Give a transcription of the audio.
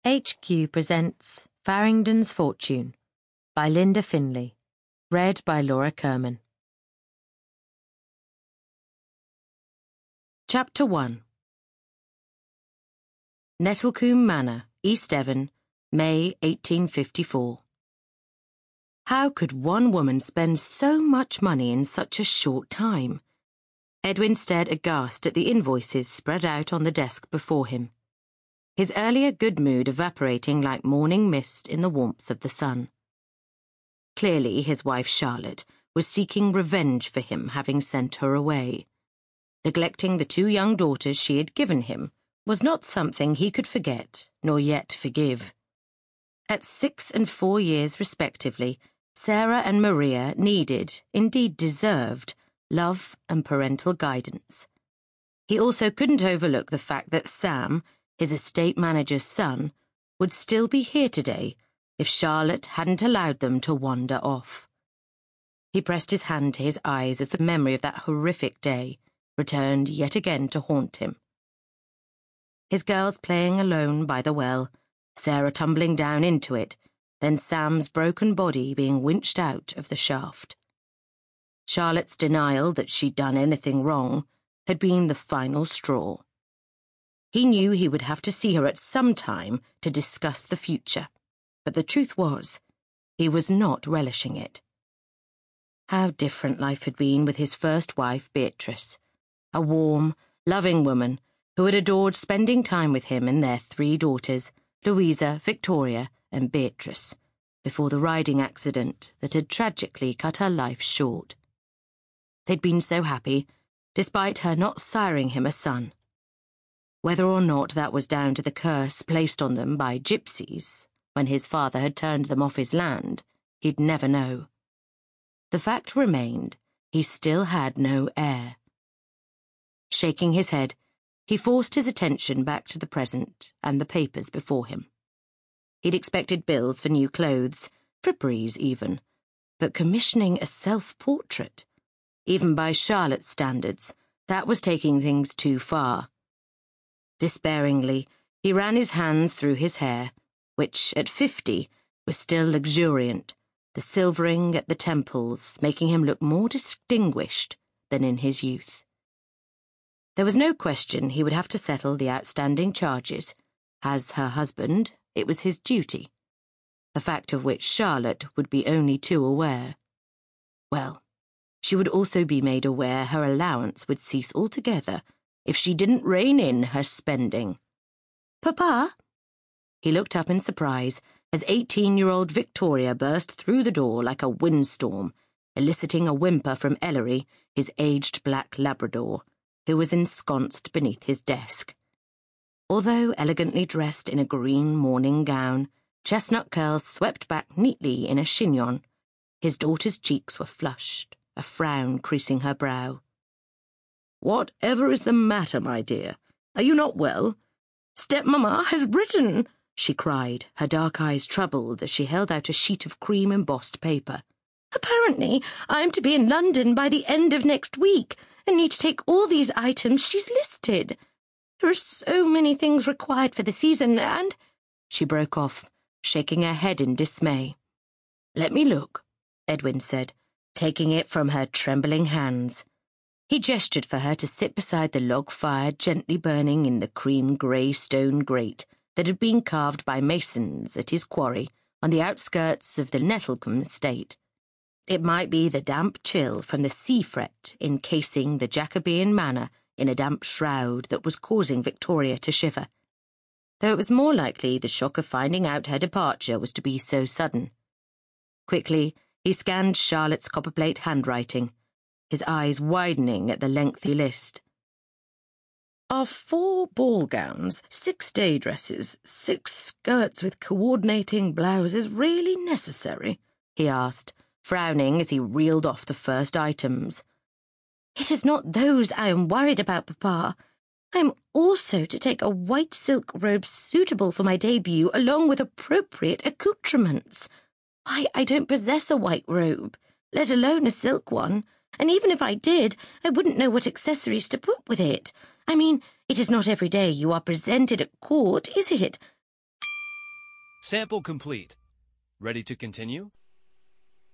HQ presents Farringdon's Fortune by Linda Finley, read by Laura Kerman. Chapter 1. Nettlecombe Manor, East Devon, May 1854. How could one woman spend so much money in such a short time? Edwin stared aghast at the invoices spread out on the desk before him, his earlier good mood evaporating like morning mist in the warmth of the sun. Clearly his wife Charlotte was seeking revenge for him having sent her away. Neglecting the two young daughters she had given him was not something he could forget nor yet forgive. At 6 and 4 years respectively, Sarah and Maria needed, indeed deserved, love and parental guidance. He also couldn't overlook the fact that Sam, his estate manager's son, would still be here today if Charlotte hadn't allowed them to wander off. He pressed his hand to his eyes as the memory of that horrific day returned yet again to haunt him. His girls playing alone by the well, Sarah tumbling down into it, then Sam's broken body being winched out of the shaft. Charlotte's denial that she'd done anything wrong had been the final straw. He knew he would have to see her at some time to discuss the future, but the truth was, he was not relishing it. How different life had been with his first wife, Beatrice, a warm, loving woman who had adored spending time with him and their 3 daughters, Louisa, Victoria, and Beatrice, before the riding accident that had tragically cut her life short. They'd been so happy, despite her not siring him a son. Whether or not that was down to the curse placed on them by gypsies when his father had turned them off his land, he'd never know. The fact remained, he still had no heir. Shaking his head, he forced his attention back to the present and the papers before him. He'd expected bills for new clothes, fripperies even, but commissioning a self-portrait, even by Charlotte's standards, that was taking things too far. Despairingly, he ran his hands through his hair, which, at 50, was still luxuriant, the silvering at the temples making him look more distinguished than in his youth. There was no question he would have to settle the outstanding charges. As her husband, it was his duty, a fact of which Charlotte would be only too aware. Well, she would also be made aware her allowance would cease altogether if she didn't rein in her spending. "Papa?" He looked up in surprise as 18-year-old Victoria burst through the door like a windstorm, eliciting a whimper from Ellery, his aged black Labrador, who was ensconced beneath his desk. Although elegantly dressed in a green morning gown, chestnut curls swept back neatly in a chignon, his daughter's cheeks were flushed, a frown creasing her brow. "Whatever is the matter, my dear? Are you not well?" "Stepmamma has written," she cried, her dark eyes troubled as she held out a sheet of cream-embossed paper. "Apparently, I am to be in London by the end of next week and need to take all these items she's listed. There are so many things required for the season and—" She broke off, shaking her head in dismay. "Let me look," Edwin said, taking it from her trembling hands. He gestured for her to sit beside the log fire gently burning in the cream-grey stone grate that had been carved by masons at his quarry on the outskirts of the Nettlecombe estate. It might be the damp chill from the sea fret encasing the Jacobean manor in a damp shroud that was causing Victoria to shiver, though it was more likely the shock of finding out her departure was to be so sudden. Quickly, he scanned Charlotte's copperplate handwriting, his eyes widening at the lengthy list. "Are 4 ball gowns, 6 day dresses, 6 skirts with coordinating blouses really necessary?" he asked, frowning as he reeled off the first items. "It is not those I am worried about, Papa. I am also to take a white silk robe suitable for my debut along with appropriate accoutrements. Why, I don't possess a white robe, let alone a silk one, and even if I did, I wouldn't know what accessories to put with it. I mean, it is not every day you are presented at court, is it?" Sample complete. Ready to continue?